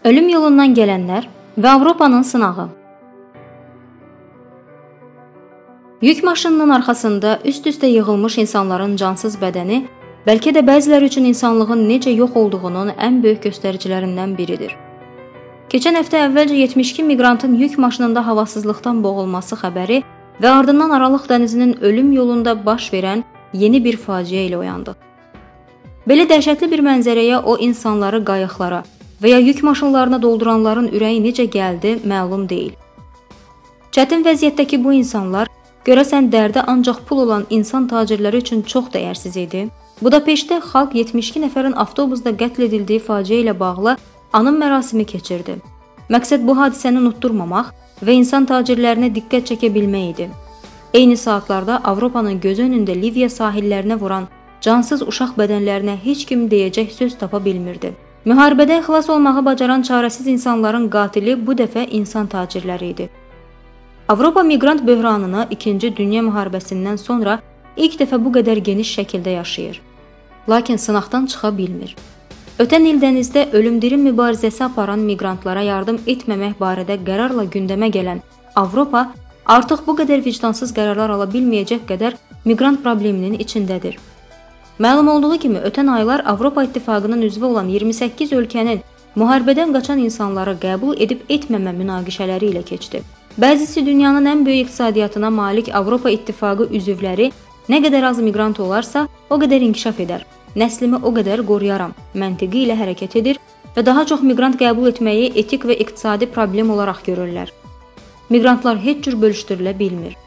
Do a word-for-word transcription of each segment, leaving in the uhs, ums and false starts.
Ölüm yolundan gələnlər və Avropanın sınağı. Yük maşınının arxasında üst-üstə yığılmış insanların cansız bədəni bəlkə də bəziləri üçün insanlığın necə yox olduğunun ən böyük göstəricilərindən biridir. Keçən həftə əvvəlcə yetmiş iki miqrantın yük maşınında havasızlıqdan boğulması xəbəri və ardından Aralıq dənizinin ölüm yolunda baş verən yeni bir faciə ilə oyandıq. Belə dəhşətli bir mənzərəyə o insanları qayıqlara və ya yük maşınlarına dolduranların ürəyi necə gəldi, məlum deyil. Çətin vəziyyətdəki bu insanlar görəsən dərdə ancaq pul olan insan tacirləri üçün çox dəyərsiz idi. Budapeştdə xalq yetmiş iki nəfərin avtobusda qətl edildiyi faciə ilə bağlı anım mərasimi keçirdi. Məqsəd bu hadisəni unutdurmamaq və insan tacirlərinə diqqət çəkə bilmək idi. Eyni saatlarda Avropanın gözü önündə Liviya sahillərinə vuran cansız uşaq bədənlərinə heç kim deyəcək söz tapa bilmirdi. Müharibədən xilas olmağı bacaran çarəsiz insanların qatili bu dəfə insan tacirləri idi. Avropa miqrant böhranını ikinci Dünya müharibəsindən sonra ilk dəfə bu qədər geniş şəkildə yaşayır. Lakin sınaqdan çıxa bilmir. Ötən il dənizdə ölüm-dirim mübarizəsi aparan miqrantlara yardım etməmək barədə qərarla gündəmə gələn Avropa artıq bu qədər vicdansız qərarlar ala bilməyəcək qədər miqrant probleminin içindədir. Məlum olduğu kimi, ötən aylar Avropa İttifaqının üzvü olan iyirmi səkkiz ölkənin müharibədən qaçan insanları qəbul edib etməmə münaqişələri ilə keçdi. Bəzisi dünyanın ən böyük iqtisadiyyatına malik Avropa İttifaqı üzvləri nə qədər az miqrant olarsa, o qədər inkişaf edər, nəslimi o qədər qoruyaram məntiqi ilə hərəkət edir və daha çox miqrant qəbul etməyi etik və iqtisadi problem olaraq görürlər. Miqrantlar heç cür bölüşdürülə bilmir.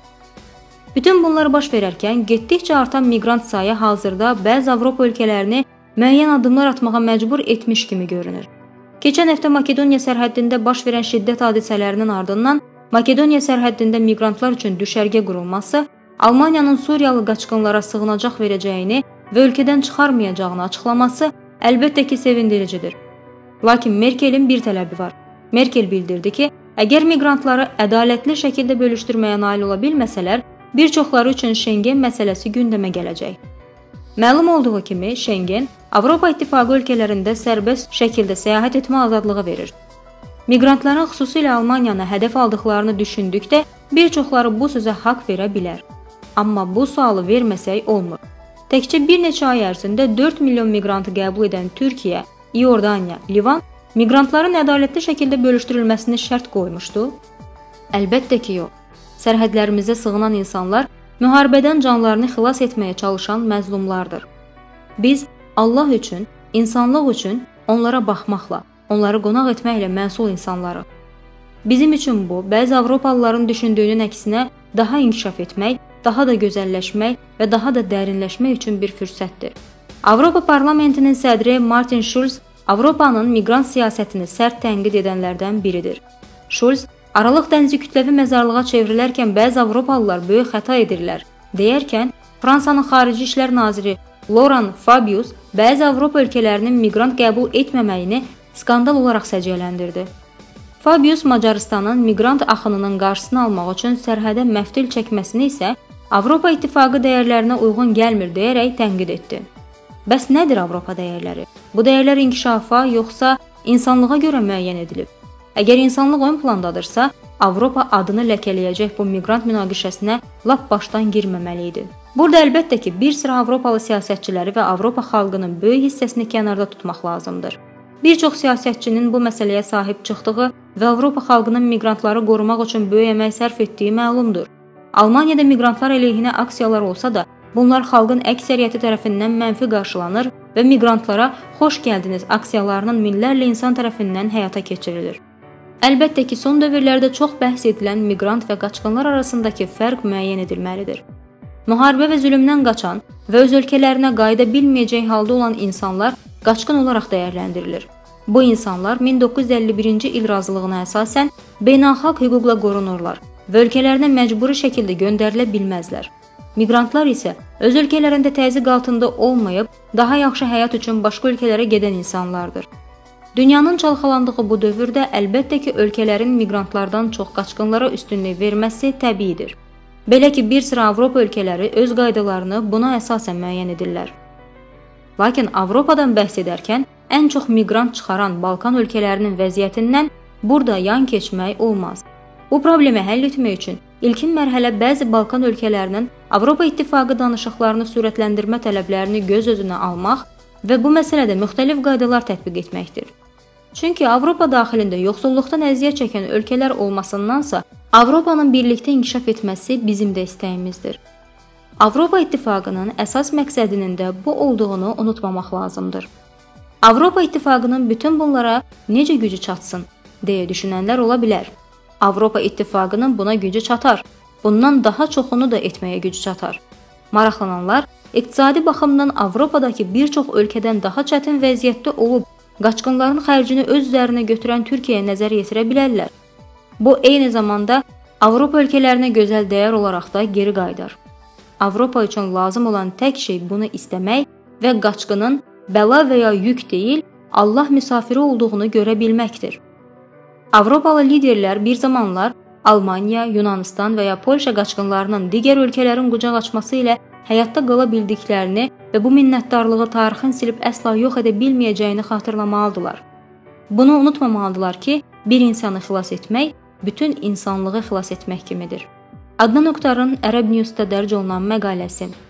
Bütün bunlar baş verərkən, getdikcə artan miqrant sayı hazırda bəzi Avropa ölkələrini müəyyən addımlar atmağa məcbur etmiş kimi görünür. Keçən həftə Makedoniya sərhəddində baş verən şiddət hadisələrinin ardından Makedoniya sərhəddində miqrantlar üçün düşərgə qurulması, Almaniyanın Suriyalı qaçqınlara sığınacaq verəcəyini və ölkədən çıxarmayacağını açıqlaması əlbəttə ki, sevindiricidir. Lakin Merkelin bir tələbi var. Merkel bildirdi ki, əgər miqrantları ədalətli şəkildə bölüşdürməyə nail ola bilməsələr, bir çoxları üçün Şengen məsələsi gündəmə gələcək. Məlum olduğu kimi, Şengen Avropa İttifaqı ölkələrində sərbəst şəkildə səyahət etmə azadlığı verir. Miqrantların xüsusilə Almaniyanı hədəf aldıqlarını düşündükdə bir çoxları bu sözə haqq verə bilər. Amma bu sualı verməsək olmur. Təkcə bir neçə ay ərzində dörd milyon miqrantı qəbul edən Türkiyə, İordaniya, Livan miqrantların ədalətli şəkildə bölüşdürülməsini şərt qoymuşdu? Əlbəttə ki, yox. Sərhədlərimizə sığınan insanlar müharibədən canlarını xilas etməyə çalışan məzlumlardır. Biz Allah üçün, insanlıq üçün onlara baxmaqla, onları qonaq etməklə məsul insanlarıq. Bizim üçün bu, bəzi Avropalıların düşündüyünün əksinə daha inkişaf etmək, daha da gözəlləşmək və daha da dərinləşmək üçün bir fürsətdir. Avropa Parlamentinin sədri Martin Schulz Avropanın miqrant siyasətini sərt tənqid edənlərdən biridir. Schulz, Aralıq dənizi kütləvi məzarlığa çevrilərkən bəzi Avropalılar böyük xəta edirlər, deyərkən Fransanın Xarici İşlər Naziri Laurent Fabius bəzi Avropa ölkələrinin miqrant qəbul etməməyini skandal olaraq səciyyələndirdi. Fabius Macarıstanın miqrant axınının qarşısını almaq üçün sərhədə məftil çəkməsini isə Avropa İttifaqı dəyərlərinə uyğun gəlmir deyərək tənqid etdi. Bəs nədir Avropa dəyərləri? Bu dəyərlər inkişafa yoxsa insanlığa görə müəyyən edilib? Əgər insanlıq ön plandadırsa, Avropa adını ləkələyəcək bu miqrant münaqişəsinə lap başdan girməməli idi. Burada əlbəttə ki, bir sıra Avropalı siyasətçiləri və Avropa xalqının böyük hissəsini kənarda tutmaq lazımdır. Bir çox siyasətçinin bu məsələyə sahib çıxdığı və Avropa xalqının miqrantları qorumaq üçün böyük əmək sərf etdiyi məlumdur. Almaniyada miqrantlar əleyhinə aksiyalar olsa da, bunlar xalqın əksəriyyəti tərəfindən mənfi qarşılanır və miqrantlara xoş gəldiniz aksiyalarının minlərlə insan tərəfindən həyata keçirilir. Əlbəttə ki, son dövrlərdə çox bəhs edilən miqrant və qaçqınlar arasındakı fərq müəyyən edilməlidir. Müharibə və zülmdən qaçan və öz ölkələrinə qayıda bilməyəcək halda olan insanlar qaçqın olaraq dəyərləndirilir. Bu insanlar min doqquz yüz əlli birinci il razılığına əsasən beynəlxalq hüquqla qorunurlar və ölkələrinə məcburi şəkildə göndərilə bilməzlər. Miqrantlar isə öz ölkələrində təzyiq altında olmayıb, daha yaxşı həyat üçün başqa ölkələrə gedən insanlardır. Dünyanın çalxalandığı bu dövrdə əlbəttə ki, ölkələrin miqrantlardan çox qaçqınlara üstünlük verməsi təbiidir. Belə ki, bir sıra Avropa ölkələri öz qaydalarını buna əsasən müəyyən edirlər. Lakin Avropadan bəhs edərkən ən çox miqrant çıxaran Balkan ölkələrinin vəziyyətindən burada yan keçmək olmaz. Bu problemi həll etmək üçün ilkin mərhələ bəzi Balkan ölkələrinin Avropa İttifaqı danışıqlarını sürətləndirmə tələblərini göz özünə almaq və bu məsələdə müxtəlif qaydalar tətbiq etməkdir. Çünki Avropa daxilində yoxsulluqdan əziyyət çəkən ölkələr olmasındansa, Avropanın birlikdə inkişaf etməsi bizim də istəyimizdir. Avropa İttifaqının əsas məqsədinin də bu olduğunu unutmamaq lazımdır. Avropa İttifaqının bütün bunlara necə gücü çatsın, deyə düşünənlər ola bilər. Avropa İttifaqının buna gücü çatar, bundan daha çoxunu da etməyə gücü çatar. Maraqlananlar iqtisadi baxımdan Avropadakı bir çox ölkədən daha çətin vəziyyətdə olub, qaçqınların xərcini öz üzərinə götürən Türkiyəyə nəzər yetirə bilərlər. Bu, eyni zamanda Avropa ölkələrinə gözəl dəyər olaraq da geri qayıdar. Avropa üçün lazım olan tək şey bunu istəmək və qaçqının bəla və ya yük deyil, Allah misafiri olduğunu görə bilməkdir. Avropalı liderlər bir zamanlar Almaniya, Yunanistan və ya Polşa qaçqınlarının digər ölkələrin qucaq açması ilə həyatda qala bildiklərini və bu minnətdarlığı tarixin silib əsla yox edə bilməyəcəyini xatırlamalıdırlar. Bunu unutmamalıdırlar ki, bir insanı xilas etmək bütün insanlığı xilas etmək kimidir. Adnan Oktarın Ərəb News'da dərc olunan məqaləsi.